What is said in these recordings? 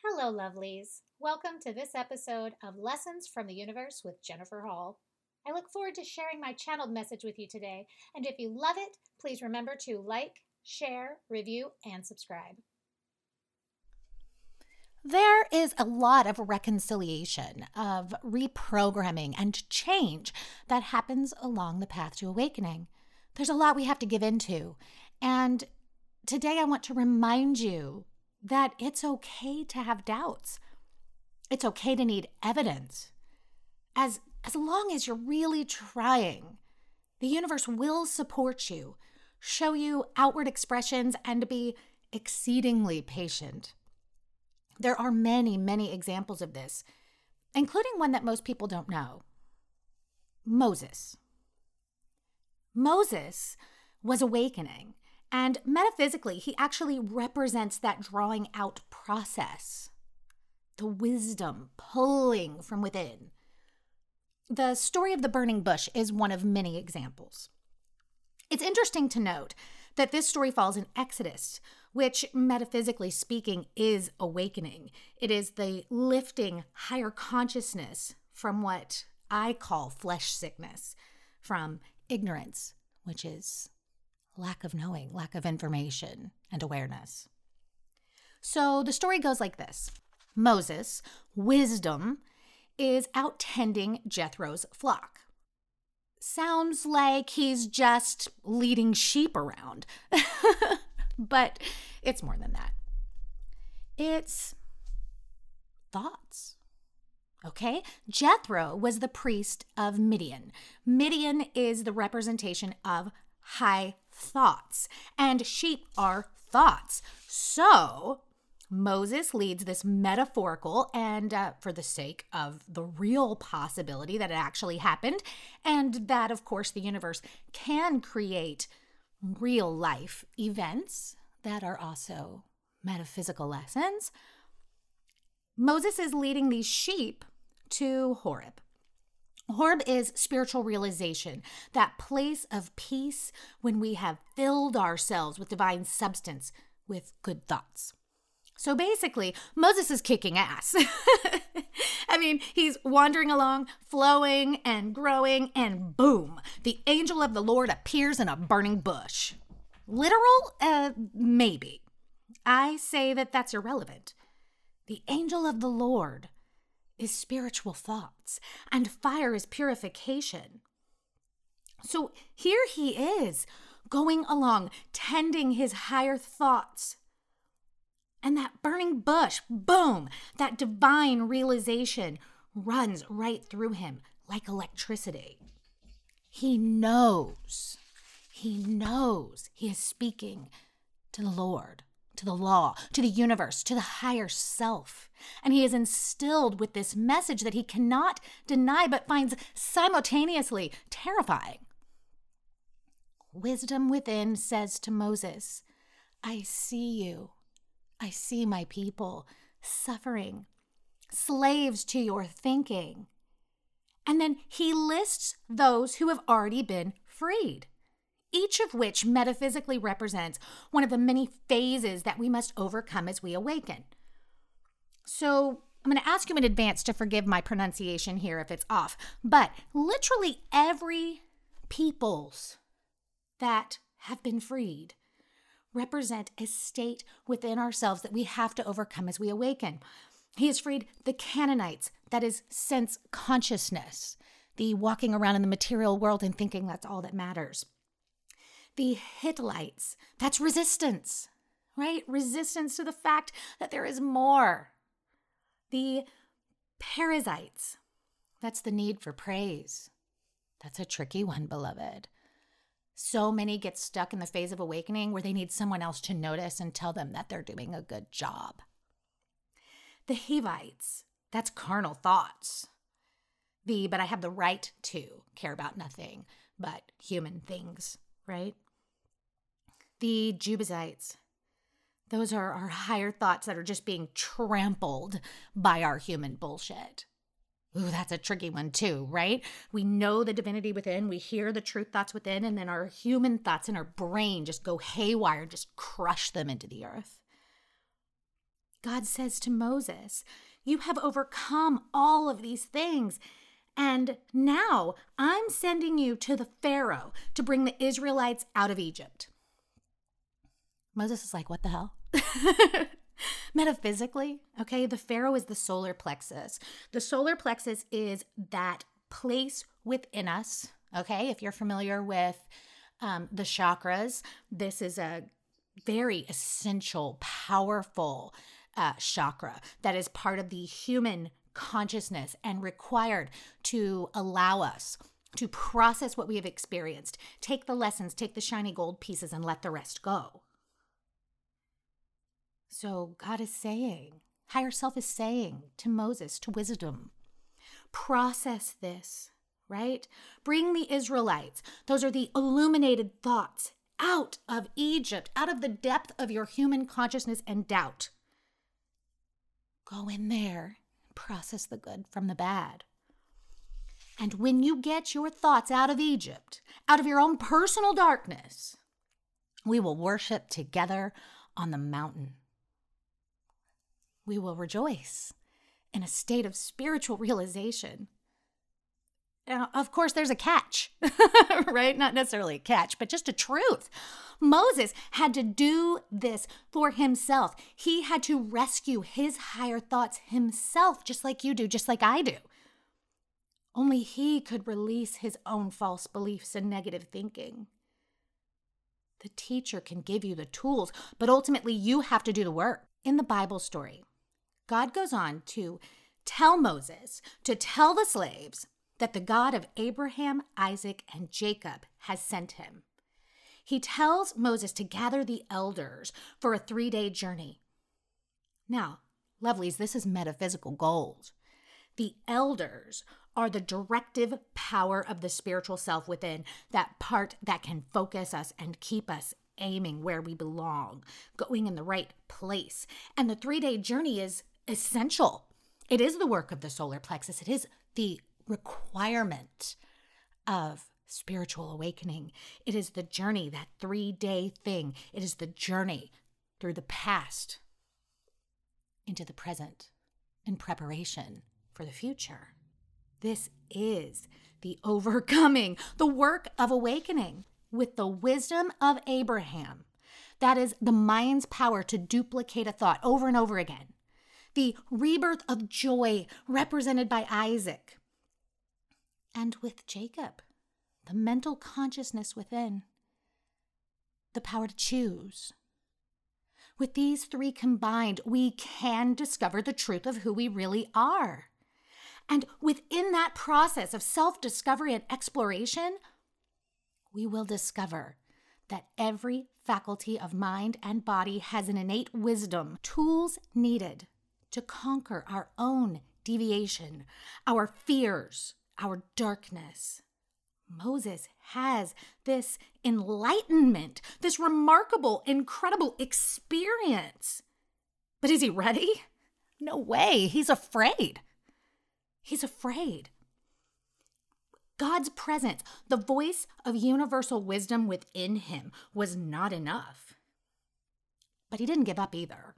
Hello, lovelies. Welcome to this episode of Lessons from the Universe with Jennifer Hall. I look forward to sharing my channeled message with you today, and if you love it, please remember to like, share, review, and subscribe. There is a lot of reconciliation, of reprogramming and change that happens along the path to awakening. There's a lot we have to give into. And today I want to remind you that it's okay to have doubts. It's okay to need evidence. As long as you're really trying, the universe will support you, show you outward expressions, and be exceedingly patient. There are many, many examples of this, including one that most people don't know. Moses. Moses was awakening, and metaphysically, he actually represents that drawing out process, the wisdom pulling from within. The story of the burning bush is one of many examples. It's interesting to note that this story falls in Exodus, which, metaphysically speaking, is awakening. It is the lifting higher consciousness from what I call flesh sickness, from ignorance, which is lack of knowing, lack of information and awareness. So the story goes like this. Moses, wisdom, is out tending Jethro's flock. Sounds like he's just leading sheep around. But it's more than that. It's thoughts. Okay? Jethro was the priest of Midian. Midian is the representation of high thoughts, and sheep are thoughts. So Moses leads this metaphorical and for the sake of the real possibility that it actually happened, and that, of course, the universe can create real life events that are also metaphysical lessons. Moses is leading these sheep to Horeb. Horeb is spiritual realization, that place of peace when we have filled ourselves with divine substance, with good thoughts. So basically, Moses is kicking ass. I mean, he's wandering along, flowing and growing, and boom, the angel of the Lord appears in a burning bush. Literal? Maybe. I say that that's irrelevant. The angel of the Lord is spiritual thoughts, and fire is purification. So here he is, going along, tending his higher thoughts. And that burning bush, boom, that divine realization runs right through him like electricity. He knows he is speaking to the Lord, to the law, to the universe, to the higher self. And he is instilled with this message that he cannot deny but finds simultaneously terrifying. Wisdom within says to Moses, I see you. I see my people suffering, slaves to your thinking. And then he lists those who have already been freed, each of which metaphysically represents one of the many phases that we must overcome as we awaken. So I'm going to ask you in advance to forgive my pronunciation here if it's off, but literally every peoples that have been freed represent a state within ourselves that we have to overcome as we awaken. He has freed the Canaanites, that is sense consciousness, the walking around in the material world and thinking that's all that matters. The Hittites, that's resistance, right? Resistance to the fact that there is more. The Perizzites, that's the need for praise. That's a tricky one, beloved. So many get stuck in the phase of awakening where they need someone else to notice and tell them that they're doing a good job. The Hivites, that's carnal thoughts. But I have the right to care about nothing but human things, right? The Jebusites, those are our higher thoughts that are just being trampled by our human bullshit. Ooh, that's a tricky one too, right? We know the divinity within, we hear the truth thoughts within, and then our human thoughts in our brain just go haywire, just crush them into the earth. God says to Moses, you have overcome all of these things. And now I'm sending you to the Pharaoh to bring the Israelites out of Egypt. Moses is like, what the hell? Metaphysically, okay, the Pharaoh is the solar plexus. The solar plexus is that place within us, okay? If you're familiar with the chakras, this is a very essential, powerful chakra that is part of the human consciousness and required to allow us to process what we have experienced, take the lessons, take the shiny gold pieces, and let the rest go. So God is saying, higher self is saying to Moses, to wisdom, process this, right? Bring the Israelites, those are the illuminated thoughts, out of Egypt, out of the depth of your human consciousness and doubt. Go in there, process the good from the bad. And when you get your thoughts out of Egypt, out of your own personal darkness, we will worship together on the mountain. We will rejoice in a state of spiritual realization. Now, of course, there's a catch, right? Not necessarily a catch, but just a truth. Moses had to do this for himself. He had to rescue his higher thoughts himself, just like you do, just like I do. Only he could release his own false beliefs and negative thinking. The teacher can give you the tools, but ultimately you have to do the work. In the Bible story, God goes on to tell Moses to tell the slaves that the God of Abraham, Isaac, and Jacob has sent him. He tells Moses to gather the elders for a 3-day journey. Now, lovelies, this is metaphysical gold. The elders are the directive power of the spiritual self within, that part that can focus us and keep us aiming where we belong, going in the right place. And the 3-day journey is essential. It is the work of the solar plexus. It is the requirement of spiritual awakening. It is the journey, that 3-day thing. It is the journey through the past into the present in preparation for the future. This is the overcoming, the work of awakening with the wisdom of Abraham. That is the mind's power to duplicate a thought over and over again. The rebirth of joy represented by Isaac. And with Jacob, the mental consciousness within, the power to choose. With these 3 combined, we can discover the truth of who we really are. And within that process of self-discovery and exploration, we will discover that every faculty of mind and body has an innate wisdom, tools needed to conquer our own deviation, our fears, our darkness. Moses has this enlightenment, this remarkable, incredible experience. But is he ready? No way. He's afraid. He's afraid. God's presence, the voice of universal wisdom within him, was not enough. But he didn't give up either.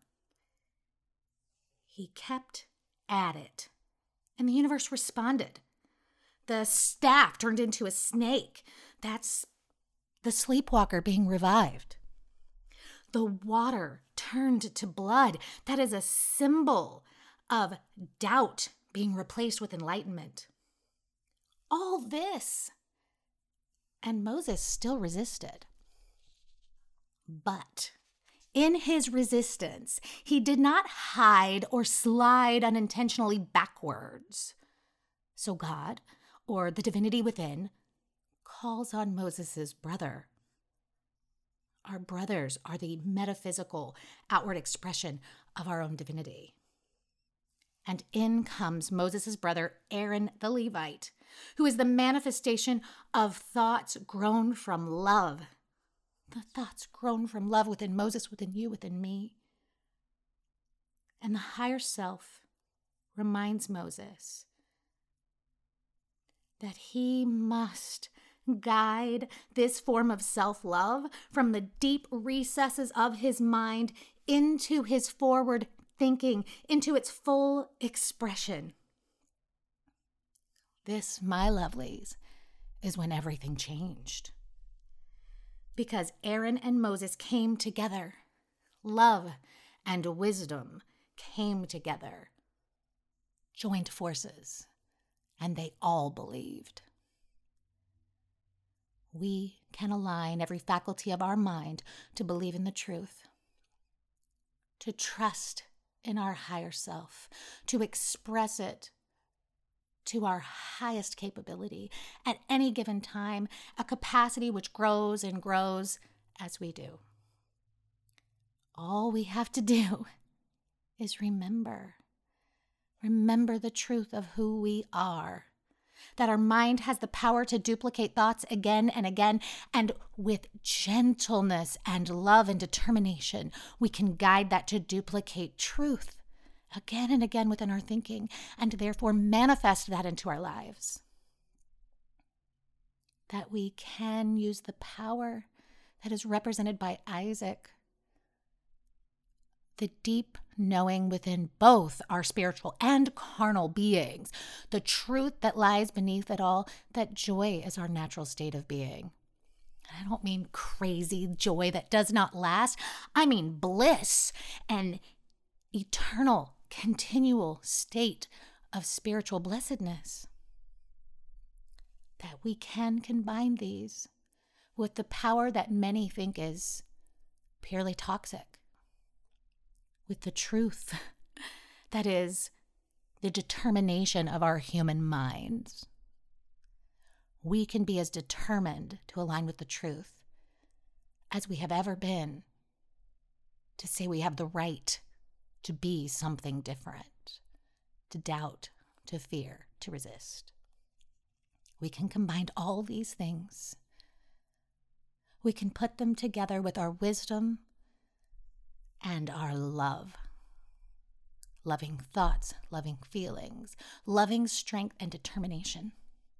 He kept at it, and the universe responded. The staff turned into a snake. That's the sleepwalker being revived. The water turned to blood. That is a symbol of doubt being replaced with enlightenment. All this. And Moses still resisted. But in his resistance, he did not hide or slide unintentionally backwards. So God, or the divinity within, calls on Moses' brother. Our brothers are the metaphysical outward expression of our own divinity. And in comes Moses' brother, Aaron the Levite, who is the manifestation of thoughts grown from love. The thoughts grown from love within Moses, within you, within me. And the higher self reminds Moses that he must guide this form of self-love from the deep recesses of his mind into his forward thinking into its full expression. This, my lovelies, is when everything changed. Because Aaron and Moses came together. Love and wisdom came together, joined forces, and they all believed. We can align every faculty of our mind to believe in the truth, to trust in our higher self, to express it to our highest capability at any given time, a capacity which grows and grows as we do. All we have to do is remember the truth of who we are, that our mind has the power to duplicate thoughts again and again, and with gentleness and love and determination, we can guide that to duplicate truth again and again within our thinking, and therefore manifest that into our lives. That we can use the power that is represented by Isaac, the deep knowing within both our spiritual and carnal beings, the truth that lies beneath it all, that joy is our natural state of being. I don't mean crazy joy that does not last. I mean bliss, an eternal, continual state of spiritual blessedness. That we can combine these with the power that many think is purely toxic, with the truth that is the determination of our human minds. We can be as determined to align with the truth as we have ever been to say we have the right to be something different, to doubt, to fear, to resist. We can combine all these things. We can put them together with our wisdom and our love. Loving thoughts, loving feelings, loving strength and determination.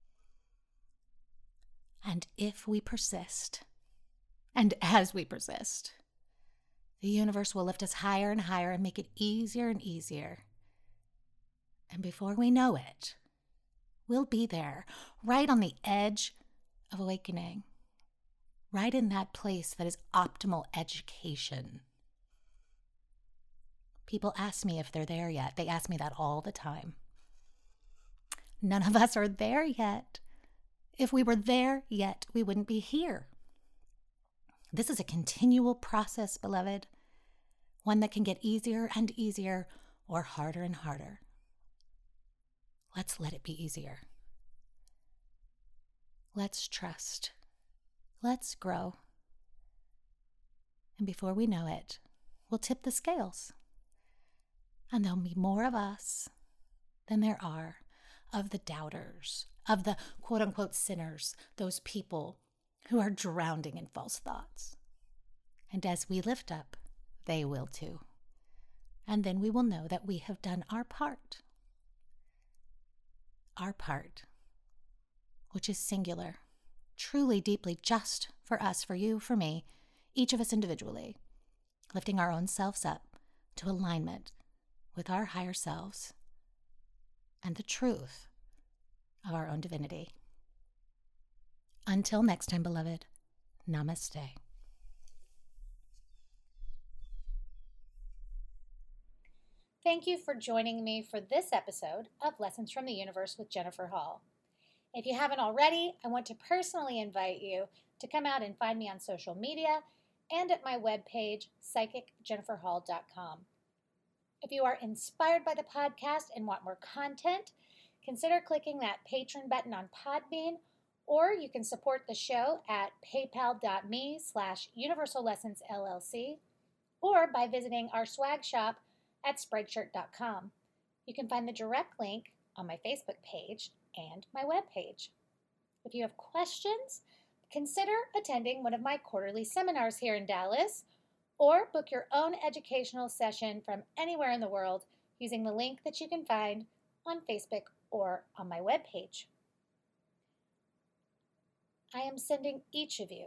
And if we persist, and as we persist, the universe will lift us higher and higher and make it easier and easier. And before we know it, we'll be there, right on the edge of awakening, right in that place that is optimal education. People ask me if they're there yet. They ask me that all the time. None of us are there yet. If we were there yet, we wouldn't be here. This is a continual process, beloved, one that can get easier and easier or harder and harder. Let's let it be easier. Let's trust. Let's grow. And before we know it, we'll tip the scales. And there'll be more of us than there are of the doubters, of the quote-unquote sinners, those people who are drowning in false thoughts. And as we lift up, they will too. And then we will know that we have done our part. Our part, which is singular, truly, deeply just for us, for you, for me, each of us individually, lifting our own selves up to alignment with our higher selves and the truth of our own divinity. Until next time, beloved, namaste. Thank you for joining me for this episode of Lessons from the Universe with Jennifer Hall. If you haven't already, I want to personally invite you to come out and find me on social media and at my webpage, psychicjenniferhall.com. If you are inspired by the podcast and want more content, consider clicking that Patreon button on Podbean, or you can support the show at paypal.me/universallessonsllc, or by visiting our swag shop at spreadshirt.com. You can find the direct link on my Facebook page and my webpage. If you have questions, consider attending one of my quarterly seminars here in Dallas, or book your own educational session from anywhere in the world using the link that you can find on Facebook or on my webpage. I am sending each of you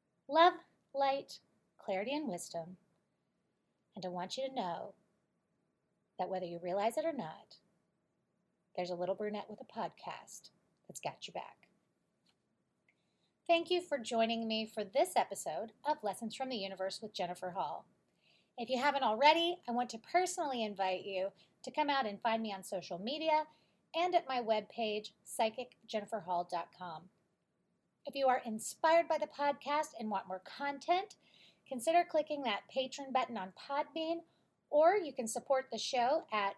love, light, clarity, and wisdom, and I want you to know that whether you realize it or not, there's a little brunette with a podcast that's got your back. Thank you for joining me for this episode of Lessons from the Universe with Jennifer Hall. If you haven't already, I want to personally invite you to come out and find me on social media and at my webpage, psychicjenniferhall.com. If you are inspired by the podcast and want more content, consider clicking that Patreon button on Podbean, or you can support the show at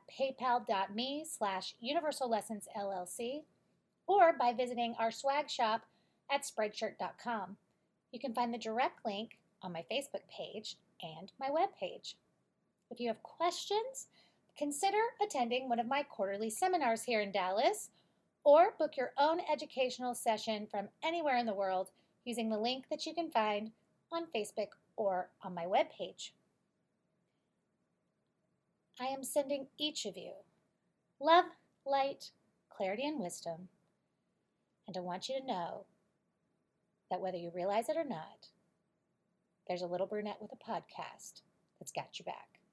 paypal.me/universallessonsllc, or by visiting our swag shop at spreadshirt.com. You can find the direct link on my Facebook page and my webpage. If you have questions, consider attending one of my quarterly seminars here in Dallas, or book your own educational session from anywhere in the world using the link that you can find on Facebook or on my webpage. I am sending each of you love, light, clarity, and wisdom, and I want you to know that whether you realize it or not, there's a little brunette with a podcast that's got your back.